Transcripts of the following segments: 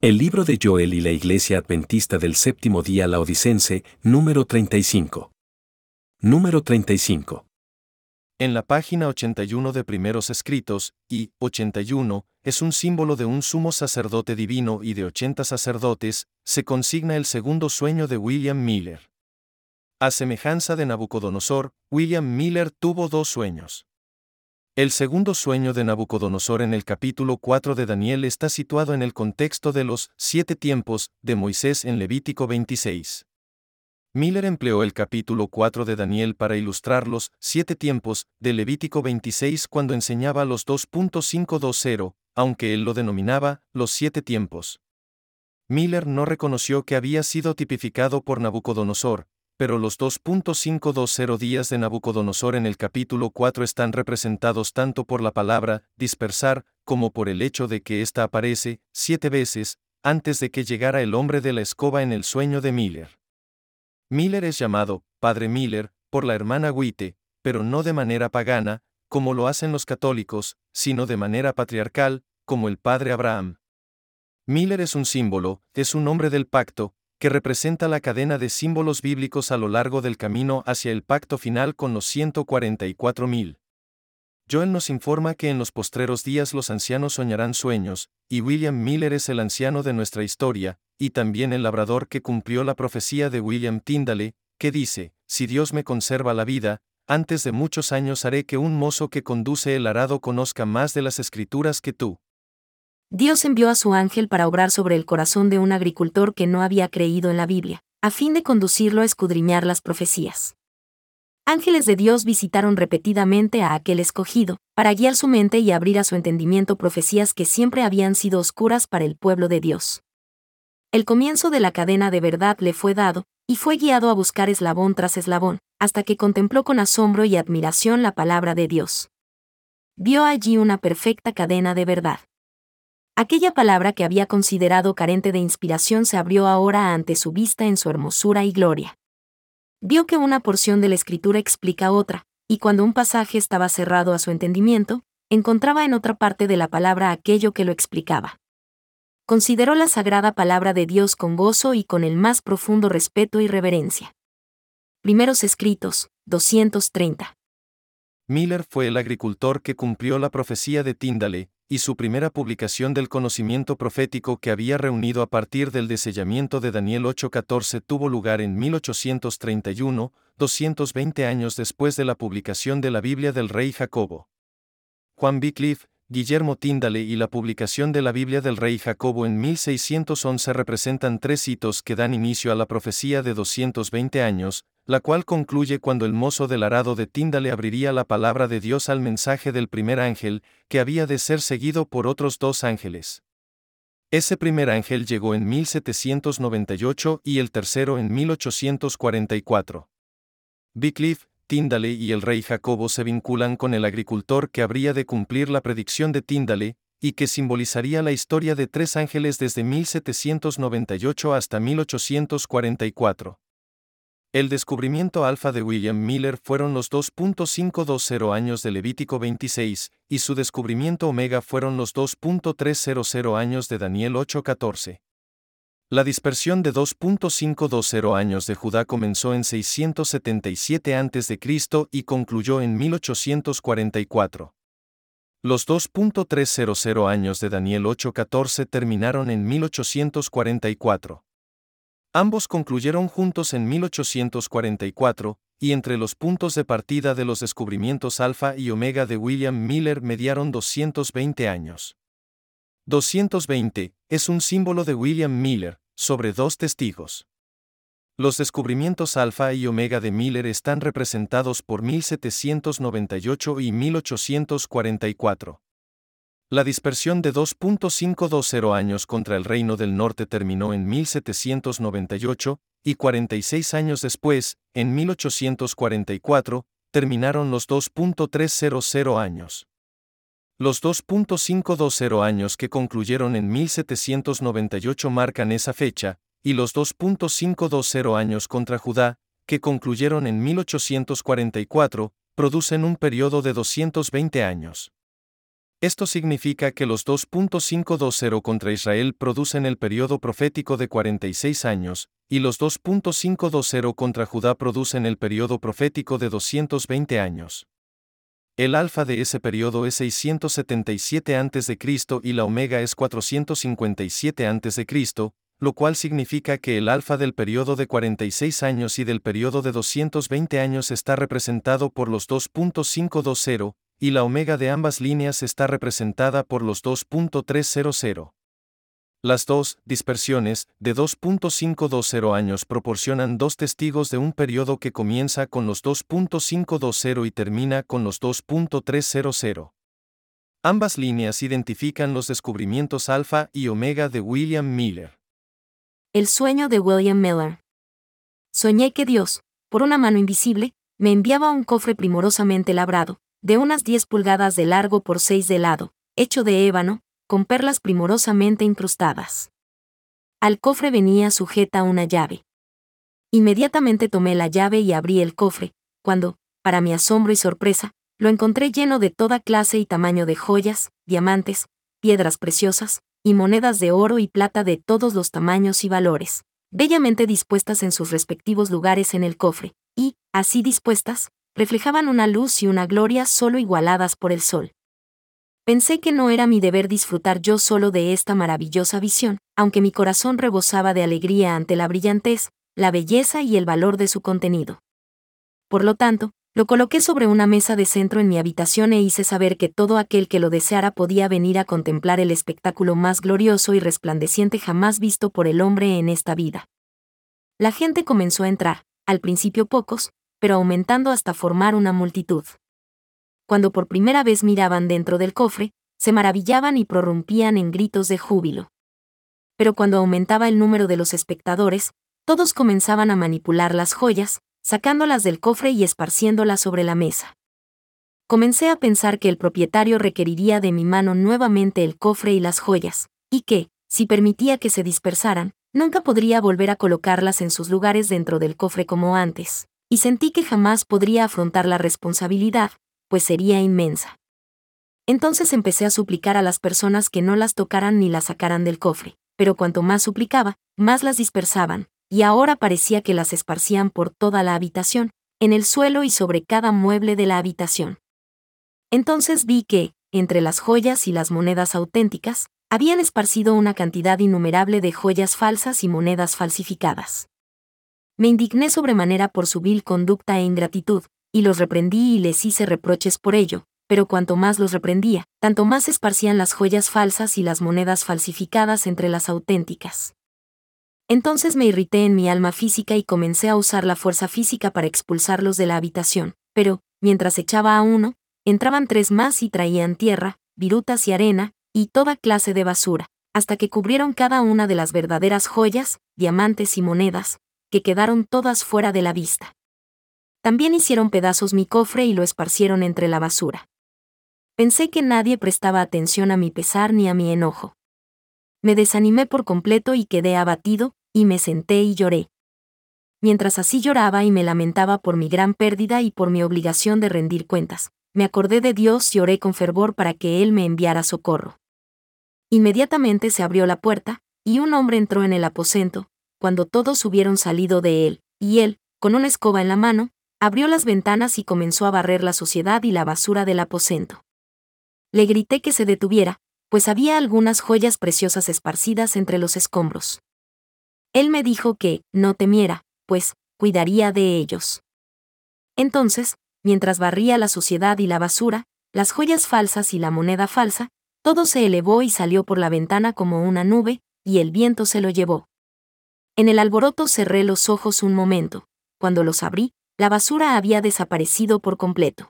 El libro de Joel y la Iglesia Adventista del Séptimo Día Laodicense, número 35. Número 35. En la página 81 de Primeros Escritos, y 81, es un símbolo de un sumo sacerdote divino y de 80 sacerdotes, se consigna el segundo sueño de William Miller. A semejanza de Nabucodonosor, William Miller tuvo dos sueños. El segundo sueño de Nabucodonosor en el capítulo 4 de Daniel está situado en el contexto de los 7 tiempos de Moisés en Levítico 26. Miller empleó el capítulo 4 de Daniel para ilustrar los 7 tiempos de Levítico 26 cuando enseñaba los 2.520, aunque él lo denominaba los 7 tiempos. Miller no reconoció que había sido tipificado por Nabucodonosor, pero los 2.520 días de Nabucodonosor en el capítulo 4 están representados tanto por la palabra dispersar como por el hecho de que ésta aparece 7 veces antes de que llegara el hombre de la escoba en el sueño de Miller. Miller es llamado Padre Miller por la hermana White, pero no de manera pagana, como lo hacen los católicos, sino de manera patriarcal, como el Padre Abraham. Miller es un símbolo, es un hombre del pacto, que representa la cadena de símbolos bíblicos a lo largo del camino hacia el pacto final con los 144.000. Joel nos informa que en los postreros días los ancianos soñarán sueños, y William Miller es el anciano de nuestra historia, y también el labrador que cumplió la profecía de William Tyndale, que dice: si Dios me conserva la vida, antes de muchos años haré que un mozo que conduce el arado conozca más de las escrituras que tú. Dios envió a su ángel para obrar sobre el corazón de un agricultor que no había creído en la Biblia, a fin de conducirlo a escudriñar las profecías. Ángeles de Dios visitaron repetidamente a aquel escogido, para guiar su mente y abrir a su entendimiento profecías que siempre habían sido oscuras para el pueblo de Dios. El comienzo de la cadena de verdad le fue dado, y fue guiado a buscar eslabón tras eslabón, hasta que contempló con asombro y admiración la palabra de Dios. Vio allí una perfecta cadena de verdad. Aquella palabra que había considerado carente de inspiración se abrió ahora ante su vista en su hermosura y gloria. Vio que una porción de la Escritura explica otra, y cuando un pasaje estaba cerrado a su entendimiento, encontraba en otra parte de la palabra aquello que lo explicaba. Consideró la sagrada palabra de Dios con gozo y con el más profundo respeto y reverencia. Primeros Escritos, 230. Miller fue el agricultor que cumplió la profecía de Tyndale, y su primera publicación del conocimiento profético que había reunido a partir del desellamiento de Daniel 8:14 tuvo lugar en 1831, 220 años después de la publicación de la Biblia del rey Jacobo. Juan Wycliffe, Guillermo Tyndale y la publicación de la Biblia del rey Jacobo en 1611 representan 3 hitos que dan inicio a la profecía de 220 años, la cual concluye cuando el mozo del arado de Tyndale abriría la palabra de Dios al mensaje del primer ángel, que había de ser seguido por otros 2 ángeles. Ese primer ángel llegó en 1798 y el tercero en 1844. Wycliffe, Tyndale y el rey Jacobo se vinculan con el agricultor que habría de cumplir la predicción de Tyndale, y que simbolizaría la historia de 3 ángeles desde 1798 hasta 1844. El descubrimiento alfa de William Miller fueron los 2.520 años de Levítico 26, y su descubrimiento omega fueron los 2.300 años de Daniel 8:14. La dispersión de 2.520 años de Judá comenzó en 677 a.C. y concluyó en 1844. Los 2.300 años de Daniel 8:14 terminaron en 1844. Ambos concluyeron juntos en 1844, y entre los puntos de partida de los descubrimientos alfa y omega de William Miller mediaron 220 años. 220 es un símbolo de William Miller, sobre 2 testigos. Los descubrimientos alfa y omega de Miller están representados por 1798 y 1844. La dispersión de 2.520 años contra el Reino del Norte terminó en 1798, y 46 años después, en 1844, terminaron los 2.300 años. Los 2.520 años que concluyeron en 1798 marcan esa fecha, y los 2.520 años contra Judá, que concluyeron en 1844, producen un periodo de 220 años. Esto significa que los 2.520 contra Israel producen el periodo profético de 46 años, y los 2.520 contra Judá producen el periodo profético de 220 años. El alfa de ese periodo es 677 a.C. y la omega es 457 a.C., lo cual significa que el alfa del periodo de 46 años y del periodo de 220 años está representado por los 2.520, y la omega de ambas líneas está representada por los 2.300. Las dos dispersiones de 2.520 años proporcionan dos testigos de un periodo que comienza con los 2.520 y termina con los 2.300. Ambas líneas identifican los descubrimientos alfa y omega de William Miller. El sueño de William Miller. Soñé que Dios, por una mano invisible, me enviaba un cofre primorosamente labrado, de unas 10 pulgadas de largo por 6 de lado, hecho de ébano, con perlas primorosamente incrustadas. Al cofre venía sujeta una llave. Inmediatamente tomé la llave y abrí el cofre, cuando, para mi asombro y sorpresa, lo encontré lleno de toda clase y tamaño de joyas, diamantes, piedras preciosas, y monedas de oro y plata de todos los tamaños y valores, bellamente dispuestas en sus respectivos lugares en el cofre, y, así dispuestas, reflejaban una luz y una gloria solo igualadas por el sol. Pensé que no era mi deber disfrutar yo solo de esta maravillosa visión, aunque mi corazón rebosaba de alegría ante la brillantez, la belleza y el valor de su contenido. Por lo tanto, lo coloqué sobre una mesa de centro en mi habitación e hice saber que todo aquel que lo deseara podía venir a contemplar el espectáculo más glorioso y resplandeciente jamás visto por el hombre en esta vida. La gente comenzó a entrar, al principio pocos, pero aumentando hasta formar una multitud. Cuando por primera vez miraban dentro del cofre, se maravillaban y prorrumpían en gritos de júbilo. Pero cuando aumentaba el número de los espectadores, todos comenzaban a manipular las joyas, sacándolas del cofre y esparciéndolas sobre la mesa. Comencé a pensar que el propietario requeriría de mi mano nuevamente el cofre y las joyas, y que, si permitía que se dispersaran, nunca podría volver a colocarlas en sus lugares dentro del cofre como antes, y sentí que jamás podría afrontar la responsabilidad, pues sería inmensa. Entonces empecé a suplicar a las personas que no las tocaran ni las sacaran del cofre, pero cuanto más suplicaba, más las dispersaban, y ahora parecía que las esparcían por toda la habitación, en el suelo y sobre cada mueble de la habitación. Entonces vi que, entre las joyas y las monedas auténticas, habían esparcido una cantidad innumerable de joyas falsas y monedas falsificadas. Me indigné sobremanera por su vil conducta e ingratitud, y los reprendí y les hice reproches por ello, pero cuanto más los reprendía, tanto más esparcían las joyas falsas y las monedas falsificadas entre las auténticas. Entonces me irrité en mi alma física y comencé a usar la fuerza física para expulsarlos de la habitación, pero, mientras echaba a uno, entraban 3 más y traían tierra, virutas y arena, y toda clase de basura, hasta que cubrieron cada una de las verdaderas joyas, diamantes y monedas, que quedaron todas fuera de la vista. También hicieron pedazos mi cofre y lo esparcieron entre la basura. Pensé que nadie prestaba atención a mi pesar ni a mi enojo. Me desanimé por completo y quedé abatido, y me senté y lloré. Mientras así lloraba y me lamentaba por mi gran pérdida y por mi obligación de rendir cuentas, me acordé de Dios y oré con fervor para que Él me enviara socorro. Inmediatamente se abrió la puerta, y un hombre entró en el aposento, cuando todos hubieron salido de él, y él, con una escoba en la mano, abrió las ventanas y comenzó a barrer la suciedad y la basura del aposento. Le grité que se detuviera, pues había algunas joyas preciosas esparcidas entre los escombros. Él me dijo que no temiera, pues cuidaría de ellos. Entonces, mientras barría la suciedad y la basura, las joyas falsas y la moneda falsa, todo se elevó y salió por la ventana como una nube, y el viento se lo llevó. En el alboroto cerré los ojos un momento. Cuando los abrí, la basura había desaparecido por completo.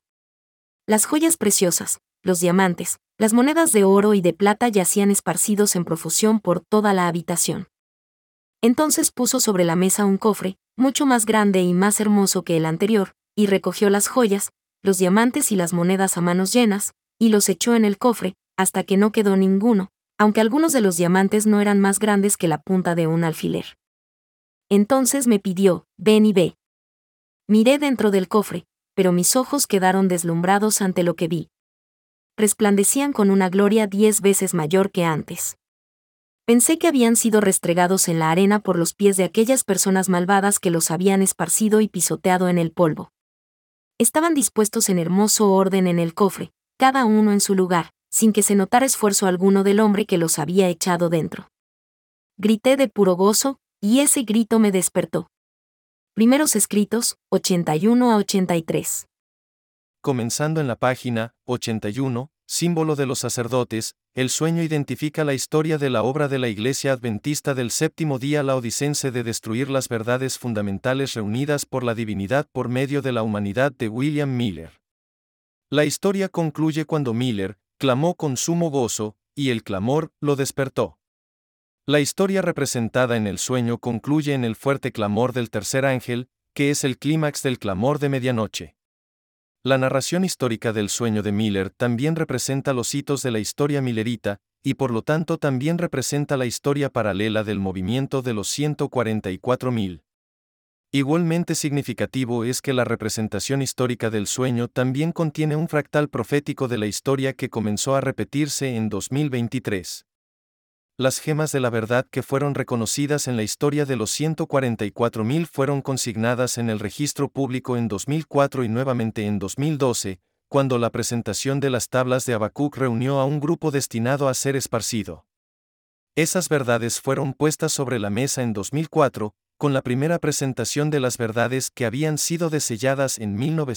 Las joyas preciosas, los diamantes, las monedas de oro y de plata yacían esparcidos en profusión por toda la habitación. Entonces puso sobre la mesa un cofre, mucho más grande y más hermoso que el anterior, y recogió las joyas, los diamantes y las monedas a manos llenas, y los echó en el cofre, hasta que no quedó ninguno, aunque algunos de los diamantes no eran más grandes que la punta de un alfiler. Entonces me pidió, ven y ve. Miré dentro del cofre, pero mis ojos quedaron deslumbrados ante lo que vi. resplandecían con una gloria 10 veces mayor que antes. Pensé que habían sido restregados en la arena por los pies de aquellas personas malvadas que los habían esparcido y pisoteado en el polvo. Estaban dispuestos en hermoso orden en el cofre, cada uno en su lugar, sin que se notara esfuerzo alguno del hombre que los había echado dentro. Grité de puro gozo, y ese grito me despertó. Primeros Escritos, 81 a 83. Comenzando en la página 81, símbolo de los sacerdotes, el sueño identifica la historia de la obra de la Iglesia Adventista del Séptimo Día Laodicense de destruir las verdades fundamentales reunidas por la divinidad por medio de la humanidad de William Miller. La historia concluye cuando Miller clamó con sumo gozo, y el clamor lo despertó. La historia representada en el sueño concluye en el fuerte clamor del tercer ángel, que es el clímax del clamor de medianoche. La narración histórica del sueño de Miller también representa los hitos de la historia millerita, y por lo tanto también representa la historia paralela del movimiento de los 144.000. Igualmente significativo es que la representación histórica del sueño también contiene un fractal profético de la historia que comenzó a repetirse en 2023. Las gemas de la verdad que fueron reconocidas en la historia de los 144.000 fueron consignadas en el registro público en 2004 y nuevamente en 2012, cuando la presentación de las tablas de Habacuc reunió a un grupo destinado a ser esparcido. Esas verdades fueron puestas sobre la mesa en 2004, con la primera presentación de las verdades que habían sido deselladas en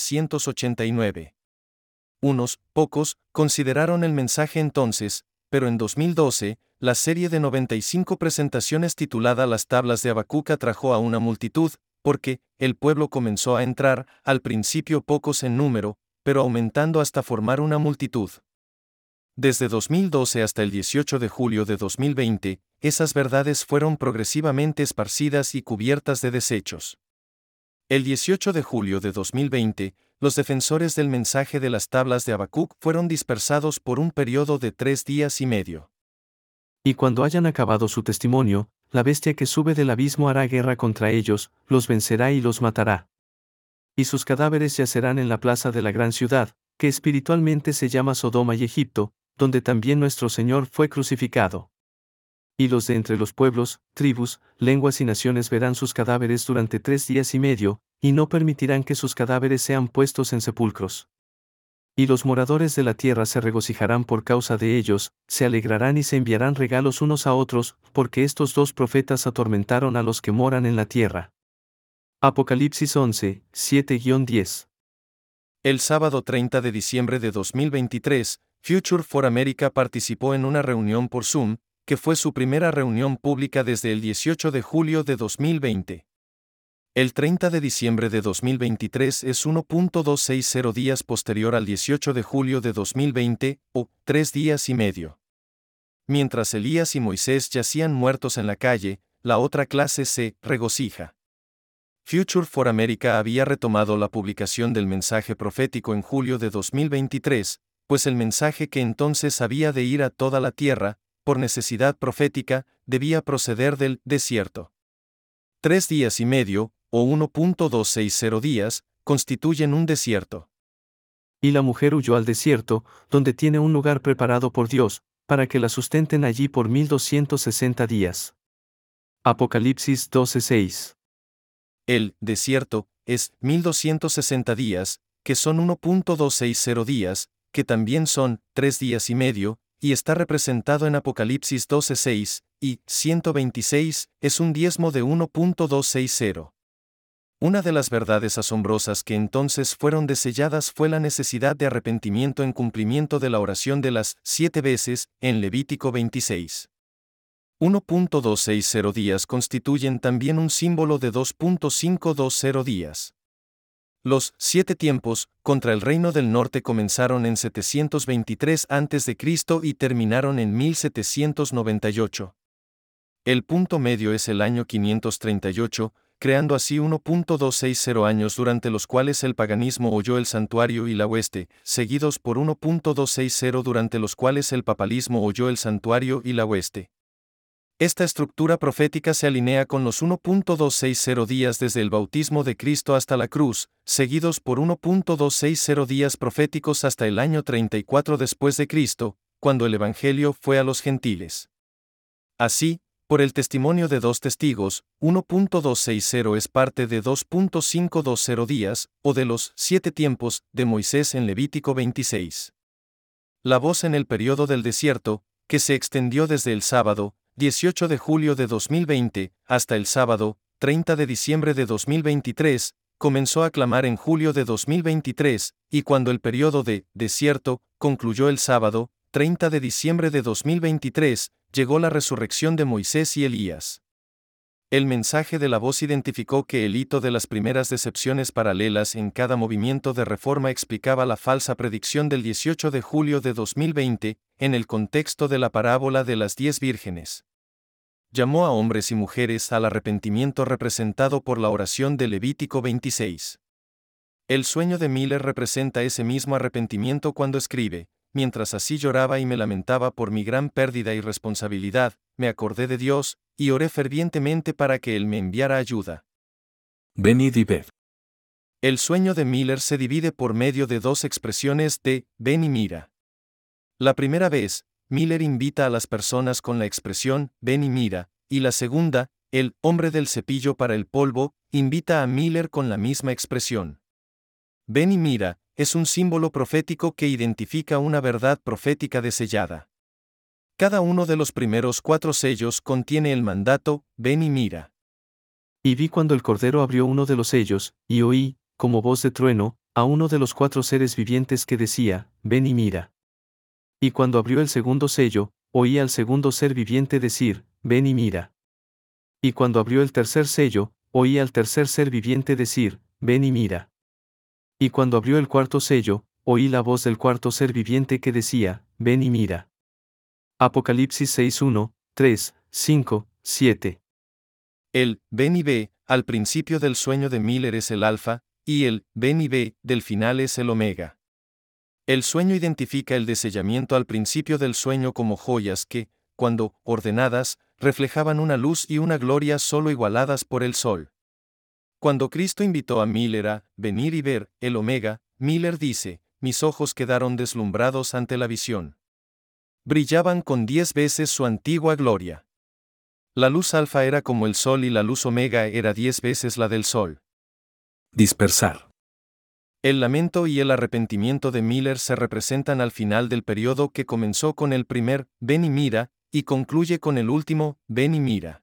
1989. Unos pocos consideraron el mensaje entonces, pero en 2012, la serie de 95 presentaciones titulada Las tablas de Habacuc atrajo a una multitud, porque el pueblo comenzó a entrar, al principio pocos en número, pero aumentando hasta formar una multitud. Desde 2012 hasta el 18 de julio de 2020, esas verdades fueron progresivamente esparcidas y cubiertas de desechos. El 18 de julio de 2020, los defensores del mensaje de las tablas de Habacuc fueron dispersados por un periodo de 3 días y medio. Y cuando hayan acabado su testimonio, la bestia que sube del abismo hará guerra contra ellos, los vencerá y los matará. Y sus cadáveres yacerán en la plaza de la gran ciudad, que espiritualmente se llama Sodoma y Egipto, donde también nuestro Señor fue crucificado. Y los de entre los pueblos, tribus, lenguas y naciones verán sus cadáveres durante 3 días y medio, y no permitirán que sus cadáveres sean puestos en sepulcros. Y los moradores de la tierra se regocijarán por causa de ellos, se alegrarán y se enviarán regalos unos a otros, porque estos dos profetas atormentaron a los que moran en la tierra. Apocalipsis 11, 7-10. El sábado 30 de diciembre de 2023, Future for America participó en una reunión por Zoom, que fue su primera reunión pública desde el 18 de julio de 2020. El 30 de diciembre de 2023 es 1.260 días posterior al 18 de julio de 2020, o 3 días y medio. Mientras Elías y Moisés yacían muertos en la calle, la otra clase se regocija. Future for America había retomado la publicación del mensaje profético en julio de 2023, pues el mensaje que entonces había de ir a toda la tierra, por necesidad profética, debía proceder del desierto. 3 días y medio, o 1.260 días, constituyen un desierto. Y la mujer huyó al desierto, donde tiene un lugar preparado por Dios, para que la sustenten allí por 1260 días. Apocalipsis 12:6. El desierto es 1260 días, que son 1.260 días, que también son 3 días y medio, y está representado en Apocalipsis 12:6, y 126 es un diezmo de 1.260. Una de las verdades asombrosas que entonces fueron deselladas fue la necesidad de arrepentimiento en cumplimiento de la oración de las 7 veces, en Levítico 26. 1.260 días constituyen también un símbolo de 2.520 días. Los 7 tiempos contra el reino del norte comenzaron en 723 a.C. y terminaron en 1798. El punto medio es el año 538, creando así 1.260 años durante los cuales el paganismo oyó el santuario y la hueste, seguidos por 1.260 durante los cuales el papalismo oyó el santuario y la hueste. Esta estructura profética se alinea con los 1.260 días desde el bautismo de Cristo hasta la cruz, seguidos por 1.260 días proféticos hasta el año 34 después de Cristo, cuando el Evangelio fue a los gentiles. Así, por el testimonio de dos testigos, 1.260 es parte de 2.520 días, o de los 7 tiempos, de Moisés en Levítico 26. La voz en el período del desierto, que se extendió desde el sábado, 18 de julio de 2020, hasta el sábado, 30 de diciembre de 2023, comenzó a clamar en julio de 2023, y cuando el período de desierto concluyó el sábado, 30 de diciembre de 2023, llegó la resurrección de Moisés y Elías. El mensaje de la voz identificó que el hito de las primeras decepciones paralelas en cada movimiento de reforma explicaba la falsa predicción del 18 de julio de 2020, en el contexto de la parábola de las 10 vírgenes. Llamó a hombres y mujeres al arrepentimiento representado por la oración de Levítico 26. El sueño de Miller representa ese mismo arrepentimiento cuando escribe: mientras así lloraba y me lamentaba por mi gran pérdida y responsabilidad, me acordé de Dios, y oré fervientemente para que Él me enviara ayuda. Venid y ved. El sueño de Miller se divide por medio de dos expresiones de ven y mira. La primera vez, Miller invita a las personas con la expresión ven y mira, y la segunda, el hombre del cepillo para el polvo, invita a Miller con la misma expresión. Ven y mira es un símbolo profético que identifica una verdad profética desellada. Cada uno de los primeros 4 sellos contiene el mandato, ven y mira. Y vi cuando el Cordero abrió uno de los sellos, y oí, como voz de trueno, a uno de los 4 seres vivientes que decía, ven y mira. Y cuando abrió el segundo sello, oí al segundo ser viviente decir, ven y mira. Y cuando abrió el tercer sello, oí al tercer ser viviente decir, ven y mira. Y cuando abrió el cuarto sello, oí la voz del cuarto ser viviente que decía, ven y mira. Apocalipsis 6:1, 3, 5, 7. El ven y ve al principio del sueño de Miller es el alfa, y el ven y ve del final es el omega. El sueño identifica el desellamiento al principio del sueño como joyas que, cuando ordenadas, reflejaban una luz y una gloria solo igualadas por el sol. Cuando Cristo invitó a Miller a venir y ver el omega, Miller dice, mis ojos quedaron deslumbrados ante la visión. Brillaban con 10 veces su antigua gloria. La luz alfa era como el sol y la luz omega era 10 veces la del sol. Dispersar. El lamento y el arrepentimiento de Miller se representan al final del periodo que comenzó con el primer ven y mira, y concluye con el último ven y mira.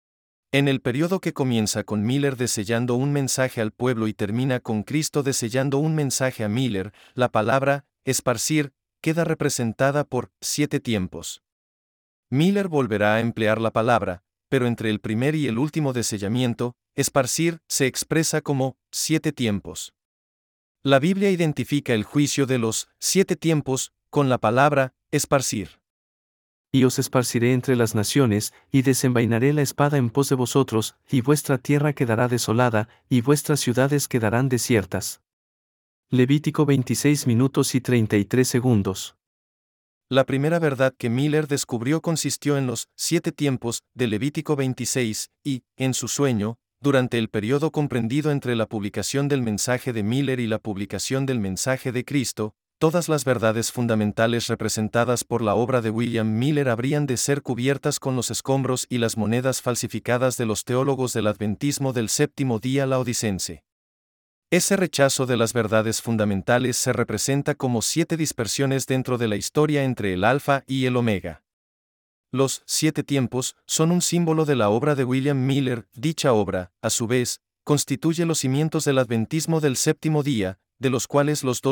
En el periodo que comienza con Miller desellando un mensaje al pueblo y termina con Cristo desellando un mensaje a Miller, la palabra esparcir queda representada por 7 tiempos. Miller volverá a emplear la palabra, pero entre el primer y el último desellamiento, esparcir se expresa como 7 tiempos. La Biblia identifica el juicio de los 7 tiempos con la palabra esparcir. Y os esparciré entre las naciones, y desenvainaré la espada en pos de vosotros, y vuestra tierra quedará desolada, y vuestras ciudades quedarán desiertas. Levítico 26 minutos y 33 segundos. La primera verdad que Miller descubrió consistió en los 7 tiempos de Levítico 26, y, en su sueño, durante el periodo comprendido entre la publicación del mensaje de Miller y la publicación del mensaje de Cristo, todas las verdades fundamentales representadas por la obra de William Miller habrían de ser cubiertas con los escombros y las monedas falsificadas de los teólogos del adventismo del séptimo día laodicense. Ese rechazo de las verdades fundamentales se representa como 7 dispersiones dentro de la historia entre el Alfa y el Omega. Los 7 tiempos son un símbolo de la obra de William Miller. Dicha obra, a su vez, constituye los cimientos del adventismo del séptimo día, de los cuales los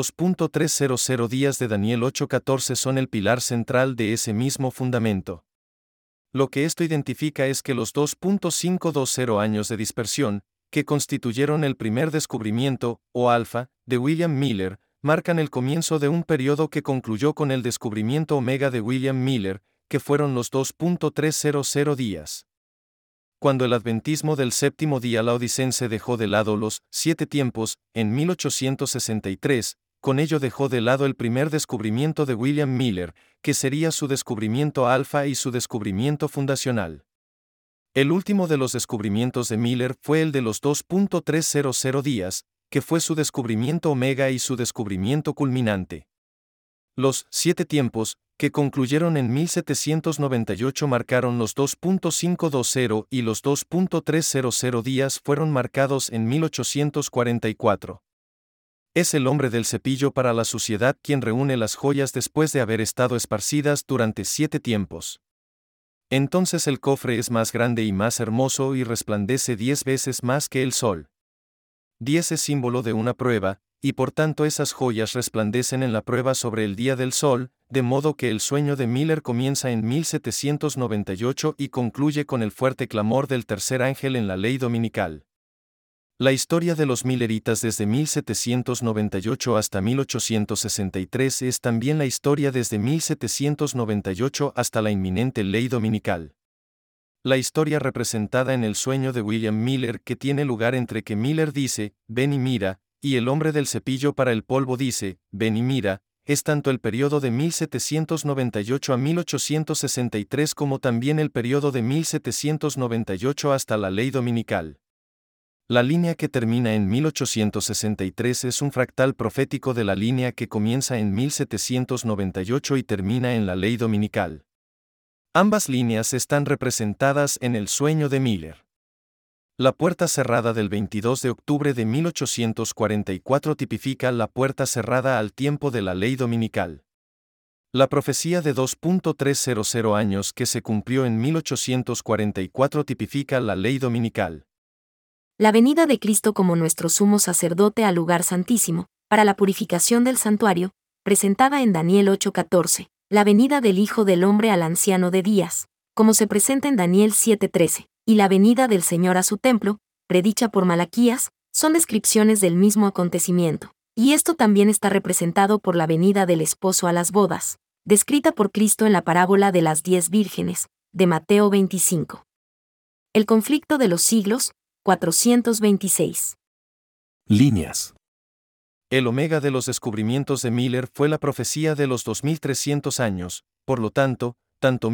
2.300 días de Daniel 8:14 son el pilar central de ese mismo fundamento. Lo que esto identifica es que los 2.520 años de dispersión, que constituyeron el primer descubrimiento, o alfa, de William Miller, marcan el comienzo de un periodo que concluyó con el descubrimiento omega de William Miller, que fueron los 2.300 días. Cuando el adventismo del séptimo día laodicense dejó de lado los 7 tiempos, en 1863, con ello dejó de lado el primer descubrimiento de William Miller, que sería su descubrimiento alfa y su descubrimiento fundacional. El último de los descubrimientos de Miller fue el de los 2.300 días, que fue su descubrimiento omega y su descubrimiento culminante. Los 7 tiempos, que concluyeron en 1798, marcaron los 2.520 y los 2.300 días fueron marcados en 1844. Es el hombre del cepillo para la suciedad quien reúne las joyas después de haber estado esparcidas durante 7 tiempos. Entonces el cofre es más grande y más hermoso y resplandece 10 veces más que el sol. 10 es símbolo de una prueba, y por tanto esas joyas resplandecen en la prueba sobre el día del sol, de modo que el sueño de Miller comienza en 1798 y concluye con el fuerte clamor del tercer ángel en la ley dominical. La historia de los Milleritas desde 1798 hasta 1863 es también la historia desde 1798 hasta la inminente ley dominical. La historia representada en el sueño de William Miller que tiene lugar entre que Miller dice, ven y mira, y el hombre del cepillo para el polvo dice, ven y mira, es tanto el periodo de 1798 a 1863 como también el periodo de 1798 hasta la ley dominical. La línea que termina en 1863 es un fractal profético de la línea que comienza en 1798 y termina en la ley dominical. Ambas líneas están representadas en el sueño de Miller. La puerta cerrada del 22 de octubre de 1844 tipifica la puerta cerrada al tiempo de la ley dominical. La profecía de 2.300 años que se cumplió en 1844 tipifica la ley dominical. La venida de Cristo como nuestro sumo sacerdote al lugar santísimo, para la purificación del santuario, presentada en Daniel 8:14, la venida del Hijo del Hombre al anciano de días, como se presenta en Daniel 7:13, y la venida del Señor a su templo, predicha por Malaquías, son descripciones del mismo acontecimiento, y esto también está representado por la venida del esposo a las bodas, descrita por Cristo en la parábola de las 10 vírgenes, de Mateo 25. El conflicto de los siglos, 426. Líneas. El omega de los descubrimientos de Miller fue la profecía de los 2300 años, por lo tanto, tanto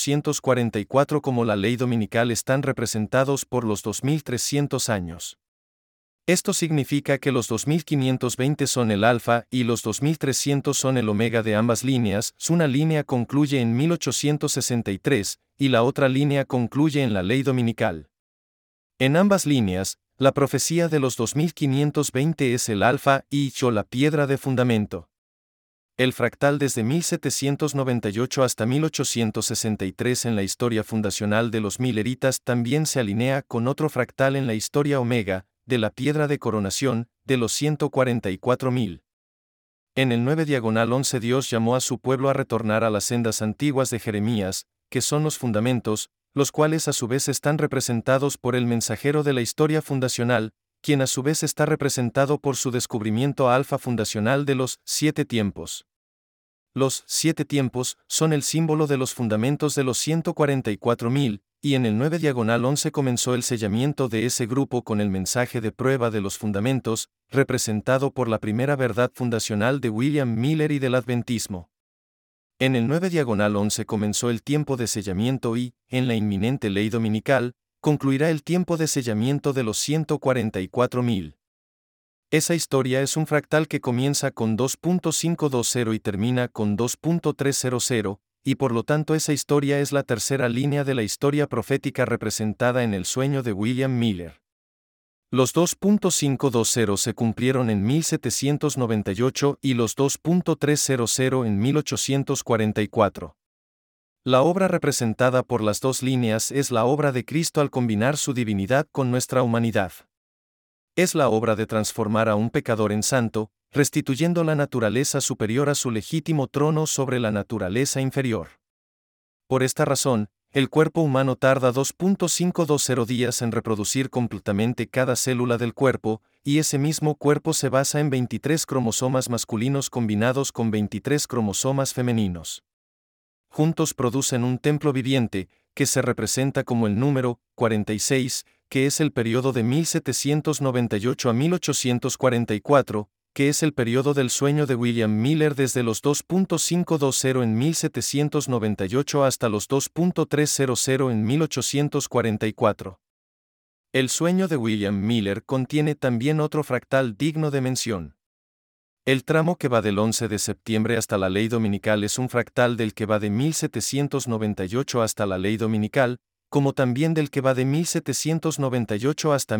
1844 como la ley dominical están representados por los 2300 años. Esto significa que los 2520 son el alfa y los 2300 son el omega de ambas líneas. Una línea concluye en 1863 y la otra línea concluye en la ley dominical. En ambas líneas, la profecía de los 2520 es el alfa y yo la piedra de fundamento. El fractal desde 1798 hasta 1863 en la historia fundacional de los Milleritas también se alinea con otro fractal en la historia omega, de la piedra de coronación, de los 144.000. En el 9/11 Dios llamó a su pueblo a retornar a las sendas antiguas de Jeremías, que son los fundamentos, los cuales a su vez están representados por el mensajero de la historia fundacional, quien a su vez está representado por su descubrimiento alfa fundacional de los 7 tiempos. Los 7 tiempos son el símbolo de los fundamentos de los 144.000, y en el 9/11 comenzó el sellamiento de ese grupo con el mensaje de prueba de los fundamentos, representado por la primera verdad fundacional de William Miller y del Adventismo. En el 9/11 comenzó el tiempo de sellamiento y, en la inminente ley dominical, concluirá el tiempo de sellamiento de los 144.000. Esa historia es un fractal que comienza con 2.520 y termina con 2.300, y por lo tanto esa historia es la tercera línea de la historia profética representada en el sueño de William Miller. Los 2.520 se cumplieron en 1798 y los 2.300 en 1844. La obra representada por las dos líneas es la obra de Cristo al combinar su divinidad con nuestra humanidad. Es la obra de transformar a un pecador en santo, restituyendo la naturaleza superior a su legítimo trono sobre la naturaleza inferior. Por esta razón, el cuerpo humano tarda 2.520 días en reproducir completamente cada célula del cuerpo, y ese mismo cuerpo se basa en 23 cromosomas masculinos combinados con 23 cromosomas femeninos. Juntos producen un templo viviente, que se representa como el número 46, que es el periodo de 1798 a 1844, que es el periodo del sueño de William Miller desde los 2.520 en 1798 hasta los 2.300 en 1844. El sueño de William Miller contiene también otro fractal digno de mención. El tramo que va del 11 de septiembre hasta la ley dominical es un fractal del que va de 1798 hasta la ley dominical, como también del que va de 1798 hasta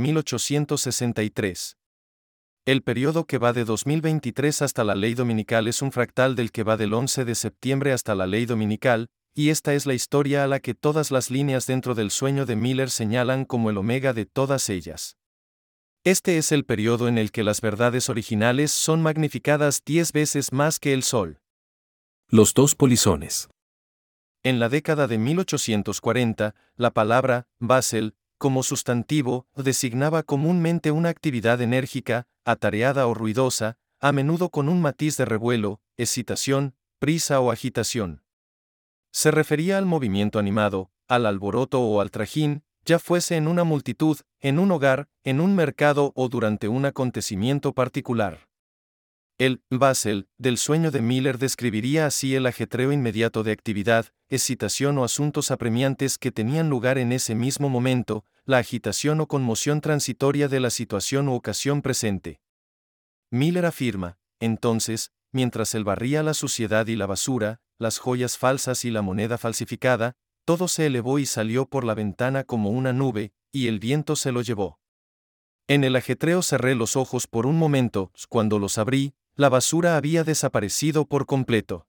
1863. El periodo que va de 2023 hasta la ley dominical es un fractal del que va del 11 de septiembre hasta la ley dominical, y esta es la historia a la que todas las líneas dentro del sueño de Miller señalan como el omega de todas ellas. Este es el periodo en el que las verdades originales son magnificadas 10 veces más que el sol. Los dos polizones. En la década de 1840, la palabra Basel, como sustantivo, designaba comúnmente una actividad enérgica, atareada o ruidosa, a menudo con un matiz de revuelo, excitación, prisa o agitación. Se refería al movimiento animado, al alboroto o al trajín, ya fuese en una multitud, en un hogar, en un mercado o durante un acontecimiento particular. El Basel del sueño de Miller describiría así el ajetreo inmediato de actividad, excitación o asuntos apremiantes que tenían lugar en ese mismo momento, la agitación o conmoción transitoria de la situación u ocasión presente. Miller afirma, entonces, mientras él barría la suciedad y la basura, las joyas falsas y la moneda falsificada, todo se elevó y salió por la ventana como una nube, y el viento se lo llevó. En el ajetreo cerré los ojos por un momento, cuando los abrí, la basura había desaparecido por completo.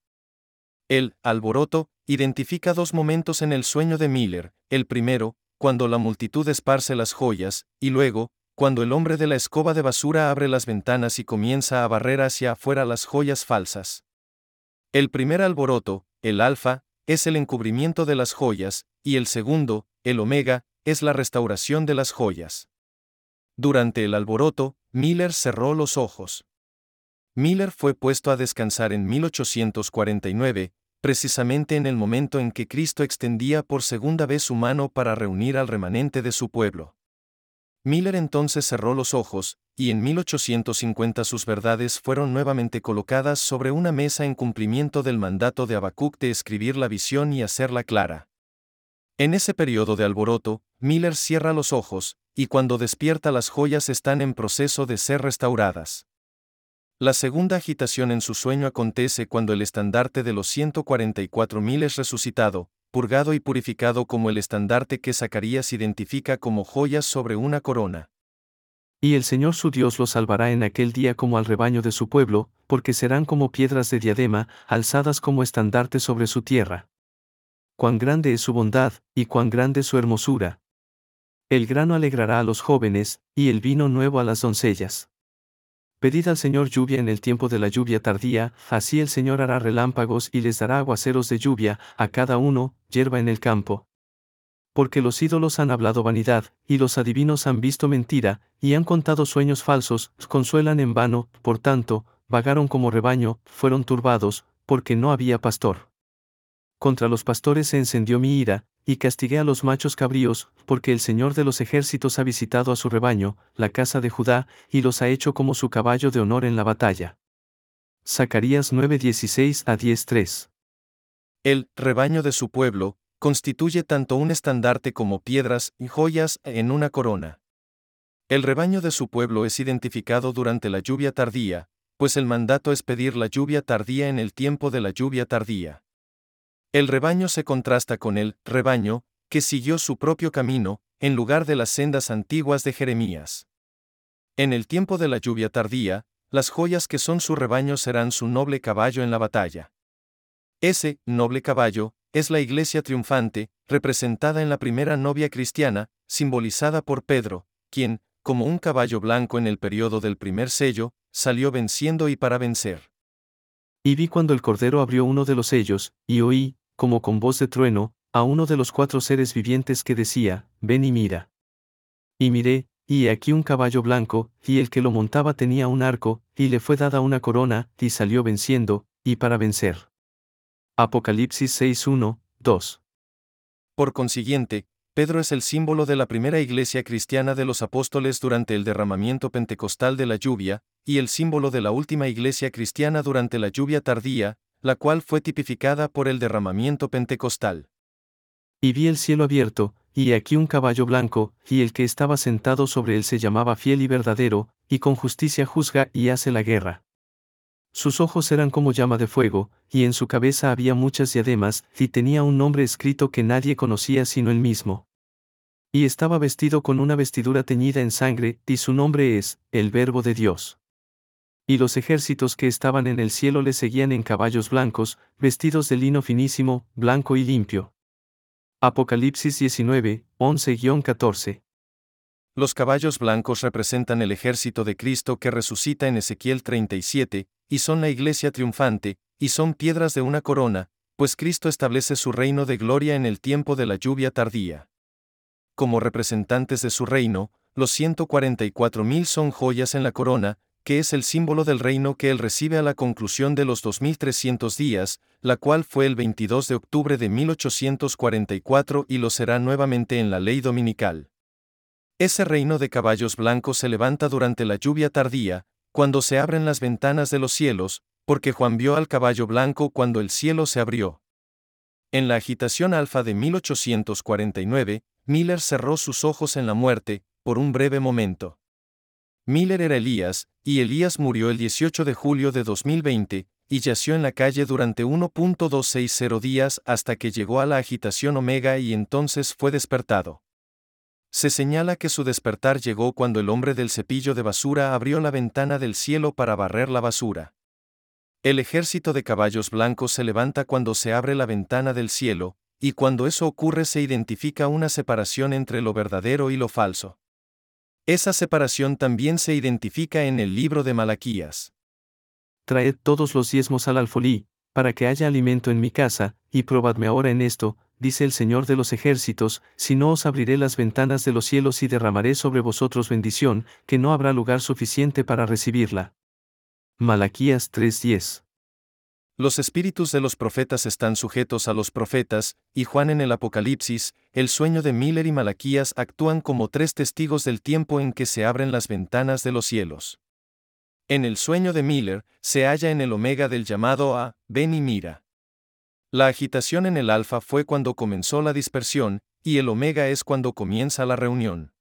El alboroto identifica dos momentos en el sueño de Miller, el primero, cuando la multitud esparce las joyas, y luego, cuando el hombre de la escoba de basura abre las ventanas y comienza a barrer hacia afuera las joyas falsas. El primer alboroto, el alfa, es el encubrimiento de las joyas, y el segundo, el omega, es la restauración de las joyas. Durante el alboroto, Miller cerró los ojos. Miller fue puesto a descansar en 1849, precisamente en el momento en que Cristo extendía por segunda vez su mano para reunir al remanente de su pueblo. Miller entonces cerró los ojos, y en 1850 sus verdades fueron nuevamente colocadas sobre una mesa en cumplimiento del mandato de Habacuc de escribir la visión y hacerla clara. En ese periodo de alboroto, Miller cierra los ojos, y cuando despierta las joyas están en proceso de ser restauradas. La segunda agitación en su sueño acontece cuando el estandarte de los 144.000 es resucitado, purgado y purificado como el estandarte que Zacarías identifica como joyas sobre una corona. Y el Señor su Dios los salvará en aquel día como al rebaño de su pueblo, porque serán como piedras de diadema, alzadas como estandarte sobre su tierra. Cuán grande es su bondad, y cuán grande su hermosura. El grano alegrará a los jóvenes, y el vino nuevo a las doncellas. Pedid al Señor lluvia en el tiempo de la lluvia tardía, así el Señor hará relámpagos y les dará aguaceros de lluvia, a cada uno, hierba en el campo. Porque los ídolos han hablado vanidad, y los adivinos han visto mentira, y han contado sueños falsos, consuelan en vano, por tanto, vagaron como rebaño, fueron turbados, porque no había pastor. Contra los pastores se encendió mi ira, y castigué a los machos cabríos, porque el Señor de los ejércitos ha visitado a su rebaño, la casa de Judá, y los ha hecho como su caballo de honor en la batalla. Zacarías 9:16 a 10:3. El rebaño de su pueblo constituye tanto un estandarte como piedras y joyas en una corona. El rebaño de su pueblo es identificado durante la lluvia tardía, pues el mandato es pedir la lluvia tardía en el tiempo de la lluvia tardía. El rebaño se contrasta con el rebaño, que siguió su propio camino, en lugar de las sendas antiguas de Jeremías. En el tiempo de la lluvia tardía, las joyas que son su rebaño serán su noble caballo en la batalla. Ese noble caballo es la iglesia triunfante, representada en la primera novia cristiana, simbolizada por Pedro, quien, como un caballo blanco en el periodo del primer sello, salió venciendo y para vencer. Y vi cuando el Cordero abrió uno de los sellos, y oí, como con voz de trueno, a uno de los 4 seres vivientes que decía, ven y mira. Y miré, y he aquí un caballo blanco, y el que lo montaba tenía un arco, y le fue dada una corona, y salió venciendo, y para vencer. Apocalipsis 6:1, 2. Por consiguiente, Pedro es el símbolo de la primera iglesia cristiana de los apóstoles durante el derramamiento pentecostal de la lluvia, y el símbolo de la última iglesia cristiana durante la lluvia tardía, la cual fue tipificada por el derramamiento pentecostal. Y vi el cielo abierto, y he aquí un caballo blanco, y el que estaba sentado sobre él se llamaba Fiel y Verdadero, y con justicia juzga y hace la guerra. Sus ojos eran como llama de fuego, y en su cabeza había muchas diademas, y tenía un nombre escrito que nadie conocía sino él mismo. Y estaba vestido con una vestidura teñida en sangre, y su nombre es, el Verbo de Dios. Y los ejércitos que estaban en el cielo le seguían en caballos blancos, vestidos de lino finísimo, blanco y limpio. Apocalipsis 19, 11-14. Los caballos blancos representan el ejército de Cristo que resucita en Ezequiel 37, y son la iglesia triunfante, y son piedras de una corona, pues Cristo establece su reino de gloria en el tiempo de la lluvia tardía. Como representantes de su reino, los 144,000 son joyas en la corona, que es el símbolo del reino que él recibe a la conclusión de los 2300 días, la cual fue el 22 de octubre de 1844 y lo será nuevamente en la ley dominical. Ese reino de caballos blancos se levanta durante la lluvia tardía, cuando se abren las ventanas de los cielos, porque Juan vio al caballo blanco cuando el cielo se abrió. En la agitación alfa de 1849, Miller cerró sus ojos en la muerte, por un breve momento. Miller era Elías, y Elías murió el 18 de julio de 2020, y yació en la calle durante 1.260 días hasta que llegó a la agitación omega y entonces fue despertado. Se señala que su despertar llegó cuando el hombre del cepillo de basura abrió la ventana del cielo para barrer la basura. El ejército de caballos blancos se levanta cuando se abre la ventana del cielo, y cuando eso ocurre se identifica una separación entre lo verdadero y lo falso. Esa separación también se identifica en el libro de Malaquías. Traed todos los diezmos al alfolí, para que haya alimento en mi casa, y probadme ahora en esto, dice el Señor de los ejércitos, si no os abriré las ventanas de los cielos y derramaré sobre vosotros bendición, que no habrá lugar suficiente para recibirla. Malaquías 3:10. Los espíritus de los profetas están sujetos a los profetas, y Juan en el Apocalipsis, el sueño de Miller y Malaquías actúan como tres testigos del tiempo en que se abren las ventanas de los cielos. En el sueño de Miller, se halla en el omega del llamado a, ven y mira. La agitación en el alfa fue cuando comenzó la dispersión, y el omega es cuando comienza la reunión.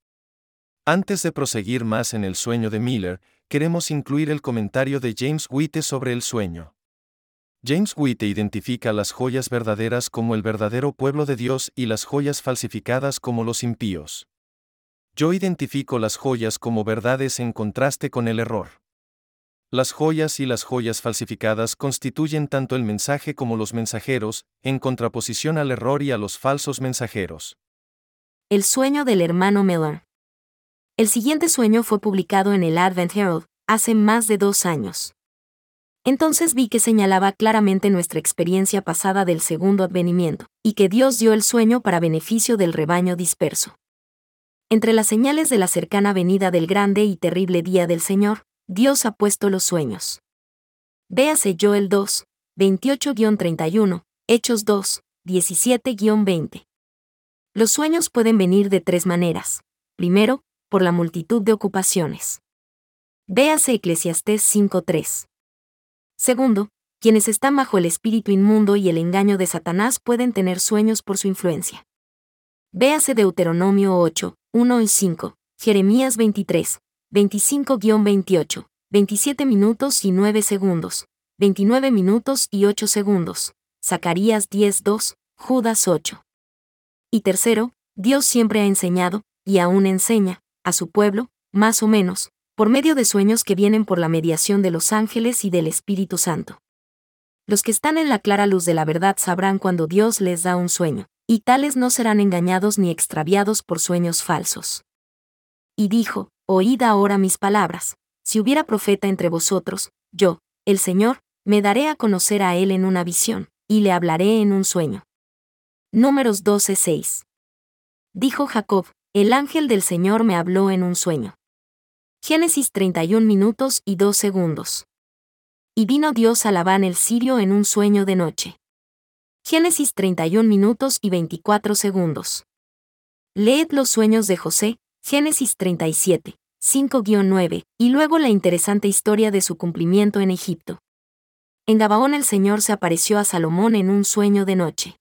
Antes de proseguir más en el sueño de Miller, queremos incluir el comentario de James White sobre el sueño. James White identifica las joyas verdaderas como el verdadero pueblo de Dios y las joyas falsificadas como los impíos. Yo identifico las joyas como verdades en contraste con el error. Las joyas y las joyas falsificadas constituyen tanto el mensaje como los mensajeros, en contraposición al error y a los falsos mensajeros. El sueño del hermano Miller. El siguiente sueño fue publicado en el Advent Herald, hace más de 2 años. Entonces vi que señalaba claramente nuestra experiencia pasada del segundo advenimiento, y que Dios dio el sueño para beneficio del rebaño disperso. Entre las señales de la cercana venida del grande y terrible día del Señor, Dios ha puesto los sueños. Véase Joel 2, 28-31, Hechos 2, 17-20. Los sueños pueden venir de 3 maneras. Primero, por la multitud de ocupaciones. Véase Eclesiastés 5:3. Segundo, quienes están bajo el espíritu inmundo y el engaño de Satanás pueden tener sueños por su influencia. Véase Deuteronomio 8, 1 y 5, Jeremías 23, 25-28, 27 minutos y 9 segundos, 29 minutos y 8 segundos, Zacarías 10:2, Judas 8. Y tercero, Dios siempre ha enseñado, y aún enseña, a su pueblo, más o menos, por medio de sueños que vienen por la mediación de los ángeles y del Espíritu Santo. Los que están en la clara luz de la verdad sabrán cuando Dios les da un sueño, y tales no serán engañados ni extraviados por sueños falsos. Y dijo, oíd ahora mis palabras, si hubiera profeta entre vosotros, yo, el Señor, me daré a conocer a él en una visión, y le hablaré en un sueño. Números 12:6. Dijo Jacob, el ángel del Señor me habló en un sueño. Génesis 31 minutos y 2 segundos. Y vino Dios a Labán el sirio en un sueño de noche. Génesis 31 minutos y 24 segundos. Leed los sueños de José, Génesis 37, 5-9, y luego la interesante historia de su cumplimiento en Egipto. En Gabaón el Señor se apareció a Salomón en un sueño de noche.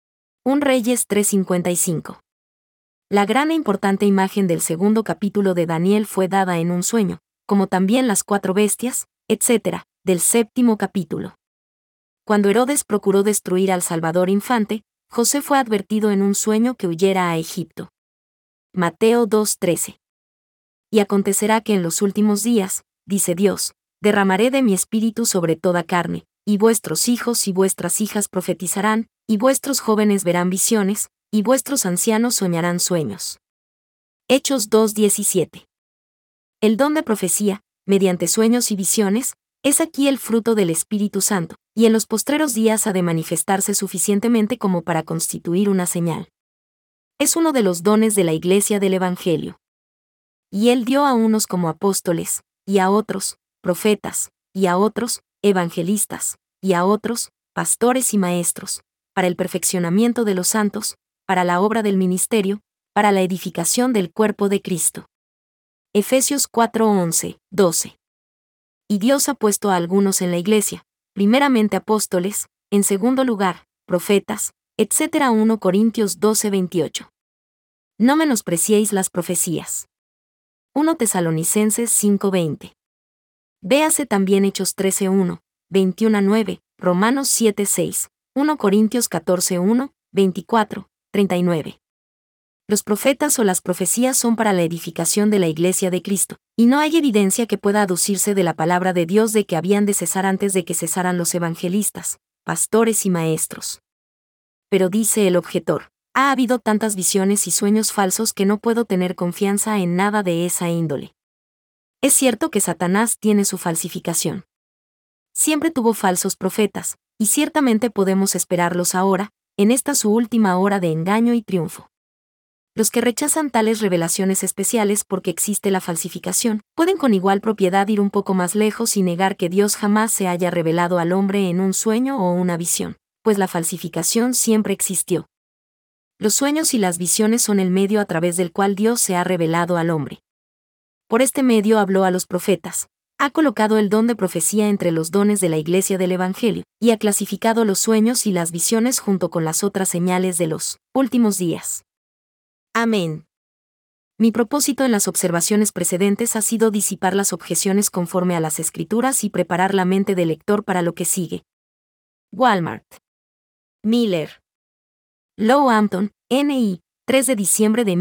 1 Reyes 3:55. La gran e importante imagen del segundo capítulo de Daniel fue dada en un sueño, como también las 4 bestias, etc., del séptimo capítulo. Cuando Herodes procuró destruir al Salvador infante, José fue advertido en un sueño que huyera a Egipto. Mateo 2:13. Y acontecerá que en los últimos días, dice Dios, derramaré de mi espíritu sobre toda carne, y vuestros hijos y vuestras hijas profetizarán, y vuestros jóvenes verán visiones, y vuestros ancianos soñarán sueños. Hechos 2:17. El don de profecía, mediante sueños y visiones, es aquí el fruto del Espíritu Santo, y en los postreros días ha de manifestarse suficientemente como para constituir una señal. Es uno de los dones de la Iglesia del Evangelio. Y Él dio a unos como apóstoles, y a otros, profetas, y a otros, evangelistas, y a otros, pastores y maestros, para el perfeccionamiento de los santos, para la obra del ministerio, para la edificación del cuerpo de Cristo. Efesios 4:11, 12. Y Dios ha puesto a algunos en la Iglesia, primeramente apóstoles, en segundo lugar, profetas, etc. 1 Corintios 12:28. No menospreciéis las profecías. 1 Tesalonicenses 5:20. Véase también Hechos 13:1, 21-9, Romanos 7:6, 1 Corintios 14:1, 24, 39. Los profetas o las profecías son para la edificación de la Iglesia de Cristo, y no hay evidencia que pueda aducirse de la palabra de Dios de que habían de cesar antes de que cesaran los evangelistas, pastores y maestros. Pero dice el objetor, ha habido tantas visiones y sueños falsos que no puedo tener confianza en nada de esa índole. Es cierto que Satanás tiene su falsificación. Siempre tuvo falsos profetas, y ciertamente podemos esperarlos ahora, en esta su última hora de engaño y triunfo. Los que rechazan tales revelaciones especiales porque existe la falsificación, pueden con igual propiedad ir un poco más lejos y negar que Dios jamás se haya revelado al hombre en un sueño o una visión, pues la falsificación siempre existió. Los sueños y las visiones son el medio a través del cual Dios se ha revelado al hombre. Por este medio habló a los profetas, ha colocado el don de profecía entre los dones de la Iglesia del Evangelio, y ha clasificado los sueños y las visiones junto con las otras señales de los últimos días. Amén. Mi propósito en las observaciones precedentes ha sido disipar las objeciones conforme a las Escrituras y preparar la mente del lector para lo que sigue. Walmart. Miller. Lowhampton, N.I., 3 de diciembre de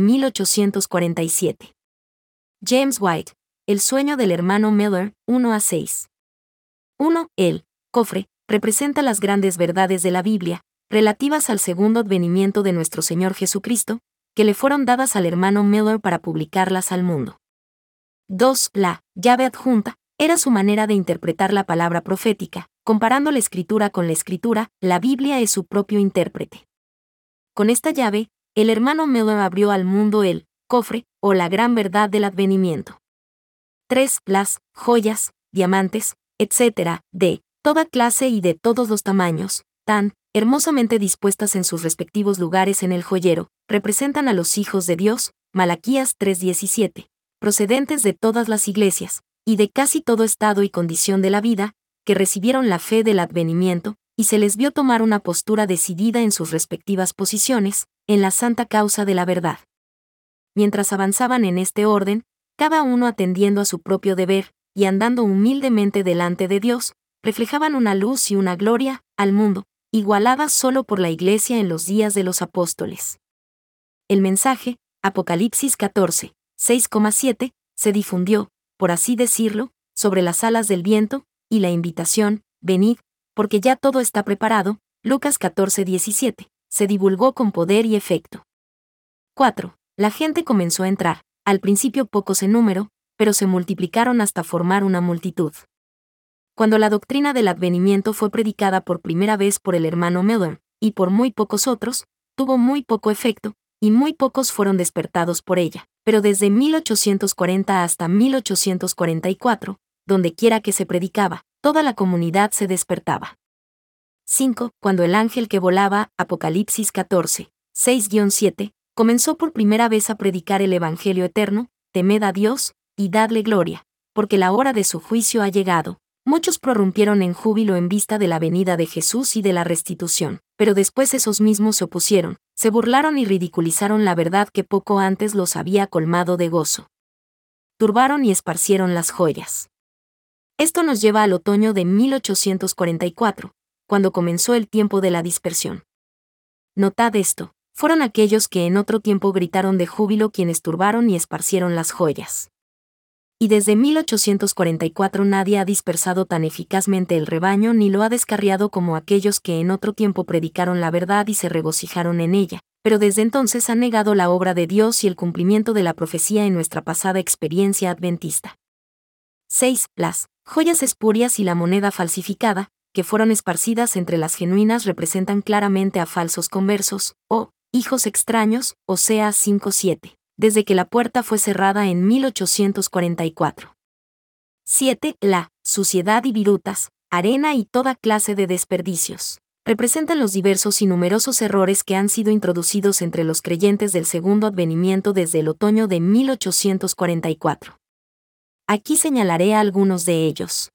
1847. James White, El sueño del hermano Miller, 1-6. 1. El cofre representa las grandes verdades de la Biblia, relativas al segundo advenimiento de nuestro Señor Jesucristo, que le fueron dadas al hermano Miller para publicarlas al mundo. 2. La llave adjunta era su manera de interpretar la palabra profética, comparando la Escritura con la Escritura, la Biblia es su propio intérprete. Con esta llave, el hermano Miller abrió al mundo el cofre, o la gran verdad del advenimiento. 3. Las joyas, diamantes, etc., de toda clase y de todos los tamaños, tan hermosamente dispuestas en sus respectivos lugares en el joyero, representan a los hijos de Dios, Malaquías 3:17, procedentes de todas las iglesias, y de casi todo estado y condición de la vida, que recibieron la fe del advenimiento, y se les vio tomar una postura decidida en sus respectivas posiciones, en la santa causa de la verdad. Mientras avanzaban en este orden, cada uno atendiendo a su propio deber, y andando humildemente delante de Dios, reflejaban una luz y una gloria al mundo, igualadas solo por la Iglesia en los días de los apóstoles. El mensaje, Apocalipsis 14, 6,7, se difundió, por así decirlo, sobre las alas del viento, y la invitación, venid, porque ya todo está preparado, Lucas 14:17, se divulgó con poder y efecto. 4. La gente comenzó a entrar, al principio pocos en número, pero se multiplicaron hasta formar una multitud. Cuando la doctrina del advenimiento fue predicada por primera vez por el hermano Miller, y por muy pocos otros, tuvo muy poco efecto, y muy pocos fueron despertados por ella, pero desde 1840 hasta 1844, donde quiera que se predicaba, toda la comunidad se despertaba. 5. Cuando el ángel que volaba, Apocalipsis 14, 6-7, comenzó por primera vez a predicar el Evangelio eterno: temed a Dios, y dadle gloria, porque la hora de su juicio ha llegado. Muchos prorrumpieron en júbilo en vista de la venida de Jesús y de la restitución, pero después esos mismos se opusieron, se burlaron y ridiculizaron la verdad que poco antes los había colmado de gozo. Turbaron y esparcieron las joyas. Esto nos lleva al otoño de 1844, cuando comenzó el tiempo de la dispersión. Notad esto: fueron aquellos que en otro tiempo gritaron de júbilo quienes turbaron y esparcieron las joyas. Y desde 1844 nadie ha dispersado tan eficazmente el rebaño ni lo ha descarriado como aquellos que en otro tiempo predicaron la verdad y se regocijaron en ella, pero desde entonces han negado la obra de Dios y el cumplimiento de la profecía en nuestra pasada experiencia adventista. 6. Las joyas espurias y la moneda falsificada, que fueron esparcidas entre las genuinas, representan claramente a falsos conversos, o hijos extraños, Oseas 5:7. Desde que la puerta fue cerrada en 1844. 7. La suciedad y virutas, arena y toda clase de desperdicios. Representan los diversos y numerosos errores que han sido introducidos entre los creyentes del segundo advenimiento desde el otoño de 1844. Aquí señalaré algunos de ellos.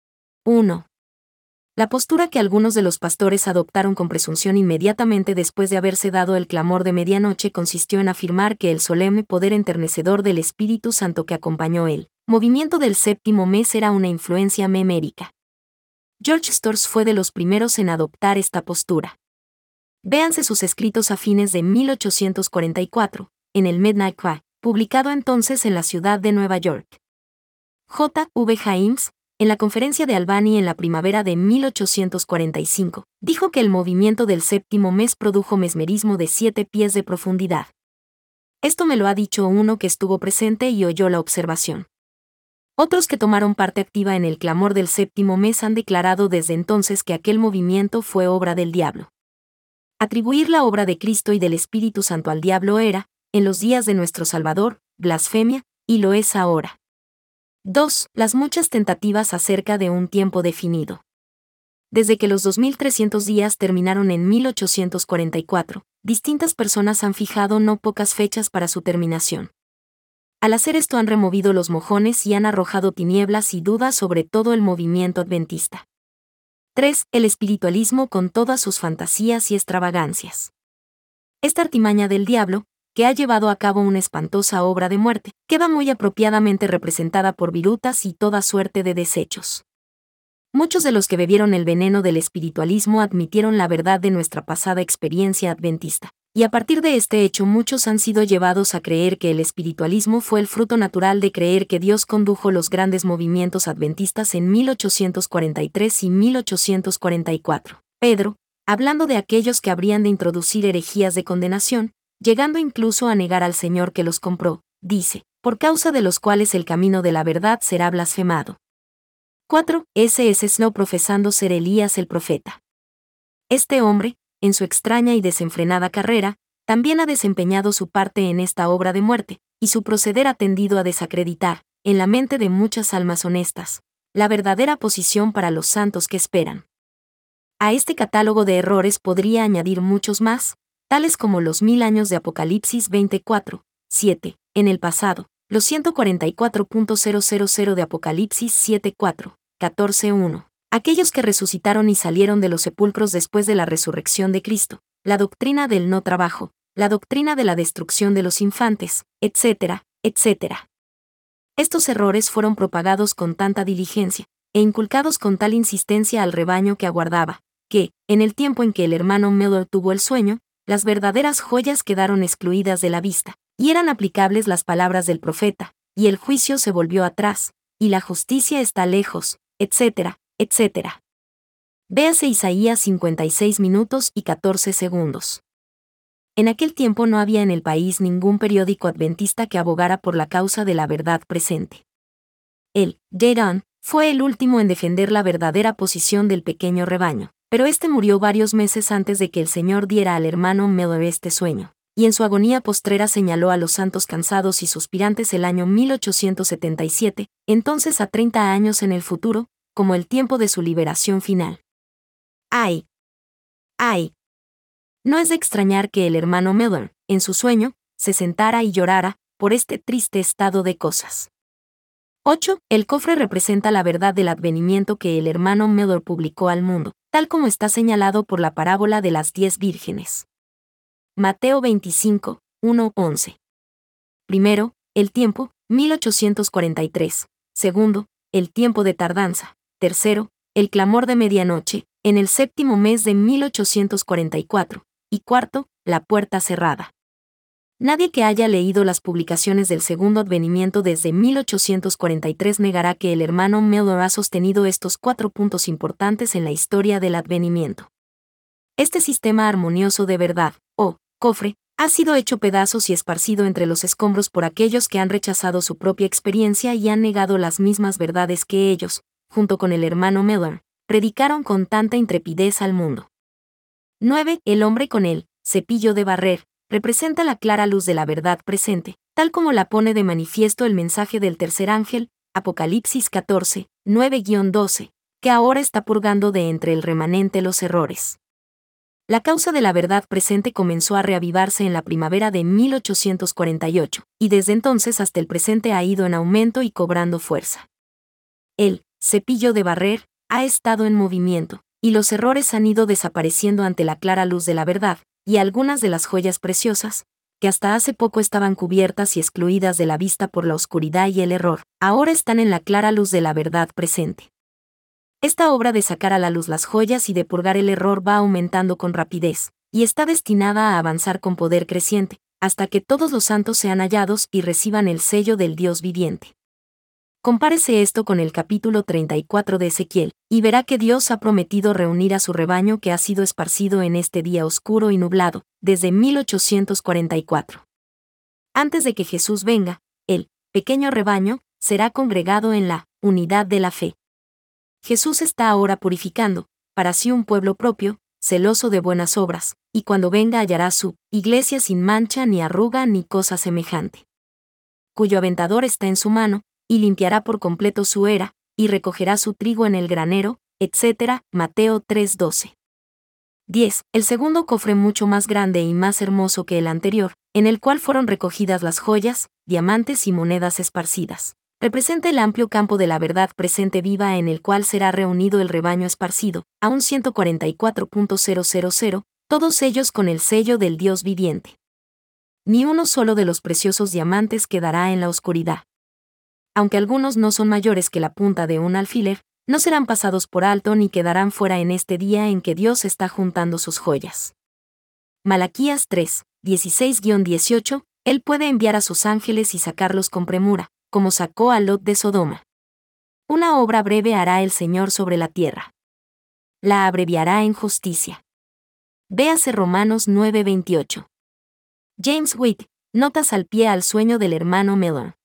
1. La postura que algunos de los pastores adoptaron con presunción inmediatamente después de haberse dado el clamor de medianoche consistió en afirmar que el solemne poder enternecedor del Espíritu Santo que acompañó el movimiento del séptimo mes era una influencia memérica. George Storrs fue de los primeros en adoptar esta postura. Véanse sus escritos a fines de 1844, en el Midnight Cry, publicado entonces en la ciudad de Nueva York. J. V. James, en la conferencia de Albany en la primavera de 1845, dijo que el movimiento del séptimo mes produjo mesmerismo de 7 pies de profundidad. Esto me lo ha dicho uno que estuvo presente y oyó la observación. Otros que tomaron parte activa en el clamor del séptimo mes han declarado desde entonces que aquel movimiento fue obra del diablo. Atribuir la obra de Cristo y del Espíritu Santo al diablo era, en los días de nuestro Salvador, blasfemia, y lo es ahora. 2. Las muchas tentativas acerca de un tiempo definido. Desde que los 2300 días terminaron en 1844, distintas personas han fijado no pocas fechas para su terminación. Al hacer esto han removido los mojones y han arrojado tinieblas y dudas sobre todo el movimiento adventista. 3. El espiritualismo con todas sus fantasías y extravagancias. Esta artimaña del diablo, que ha llevado a cabo una espantosa obra de muerte, queda muy apropiadamente representada por virutas y toda suerte de desechos. Muchos de los que bebieron el veneno del espiritualismo admitieron la verdad de nuestra pasada experiencia adventista, y a partir de este hecho muchos han sido llevados a creer que el espiritualismo fue el fruto natural de creer que Dios condujo los grandes movimientos adventistas en 1843 y 1844. Pedro, hablando de aquellos que habrían de introducir herejías de condenación, llegando incluso a negar al Señor que los compró, dice, por causa de los cuales el camino de la verdad será blasfemado. 4. S.S. Snow profesando ser Elías el profeta. Este hombre, en su extraña y desenfrenada carrera, también ha desempeñado su parte en esta obra de muerte, y su proceder ha tendido a desacreditar, en la mente de muchas almas honestas, la verdadera posición para los santos que esperan. A este catálogo de errores podría añadir muchos más, tales como los 1000 años de Apocalipsis 24:7, en el pasado, los 144.000 de Apocalipsis 7:4, 14:1, aquellos que resucitaron y salieron de los sepulcros después de la resurrección de Cristo, la doctrina del no trabajo, la doctrina de la destrucción de los infantes, etc., etc. Estos errores fueron propagados con tanta diligencia, e inculcados con tal insistencia al rebaño que aguardaba, que, en el tiempo en que el hermano Miller tuvo el sueño, las verdaderas joyas quedaron excluidas de la vista, y eran aplicables las palabras del profeta, y el juicio se volvió atrás, y la justicia está lejos, etc., etc. Véase Isaías 56 minutos y 14 segundos. En aquel tiempo no había en el país ningún periódico adventista que abogara por la causa de la verdad presente. El Dead On fue el último en defender la verdadera posición del pequeño rebaño, pero este murió varios meses antes de que el Señor diera al hermano Miller este sueño, y en su agonía postrera señaló a los santos cansados y suspirantes el año 1877, entonces a 30 años en el futuro, como el tiempo de su liberación final. ¡Ay! ¡Ay! No es de extrañar que el hermano Miller, en su sueño, se sentara y llorara por este triste estado de cosas. 8. El cofre representa la verdad del advenimiento que el hermano Miller publicó al mundo, tal como está señalado por la parábola de las 10 vírgenes. Mateo 25, 1-11. Primero, el tiempo, 1843. Segundo, el tiempo de tardanza. Tercero, el clamor de medianoche, en el séptimo mes de 1844. Y cuarto, la puerta cerrada. Nadie que haya leído las publicaciones del segundo advenimiento desde 1843 negará que el hermano Miller ha sostenido estos 4 puntos importantes en la historia del advenimiento. Este sistema armonioso de verdad, o cofre, ha sido hecho pedazos y esparcido entre los escombros por aquellos que han rechazado su propia experiencia y han negado las mismas verdades que ellos, junto con el hermano Miller, predicaron con tanta intrepidez al mundo. 9. El hombre con el cepillo de barrer representa la clara luz de la verdad presente, tal como la pone de manifiesto el mensaje del tercer ángel, Apocalipsis 14, 9-12, que ahora está purgando de entre el remanente los errores. La causa de la verdad presente comenzó a reavivarse en la primavera de 1848, y desde entonces hasta el presente ha ido en aumento y cobrando fuerza. El cepillo de barrer ha estado en movimiento, y los errores han ido desapareciendo ante la clara luz de la verdad, y algunas de las joyas preciosas, que hasta hace poco estaban cubiertas y excluidas de la vista por la oscuridad y el error, ahora están en la clara luz de la verdad presente. Esta obra de sacar a la luz las joyas y de purgar el error va aumentando con rapidez, y está destinada a avanzar con poder creciente, hasta que todos los santos sean hallados y reciban el sello del Dios viviente. Compárese esto con el capítulo 34 de Ezequiel, y verá que Dios ha prometido reunir a su rebaño que ha sido esparcido en este día oscuro y nublado, desde 1844. Antes de que Jesús venga, el pequeño rebaño será congregado en la unidad de la fe. Jesús está ahora purificando, para sí un pueblo propio, celoso de buenas obras, y cuando venga hallará su iglesia sin mancha ni arruga ni cosa semejante. Cuyo aventador está en su mano, y limpiará por completo su era, y recogerá su trigo en el granero, etc. Mateo 3:12. 10. El segundo cofre mucho más grande y más hermoso que el anterior, en el cual fueron recogidas las joyas, diamantes y monedas esparcidas. Representa el amplio campo de la verdad presente viva en el cual será reunido el rebaño esparcido, a un 144.000, todos ellos con el sello del Dios viviente. Ni uno solo de los preciosos diamantes quedará en la oscuridad. Aunque algunos no son mayores que la punta de un alfiler, no serán pasados por alto ni quedarán fuera en este día en que Dios está juntando sus joyas. Malaquías 3, 16-18, Él puede enviar a sus ángeles y sacarlos con premura, como sacó a Lot de Sodoma. Una obra breve hará el Señor sobre la tierra. La abreviará en justicia. Véase Romanos 9:28. James Witt, notas al pie al sueño del hermano Miller.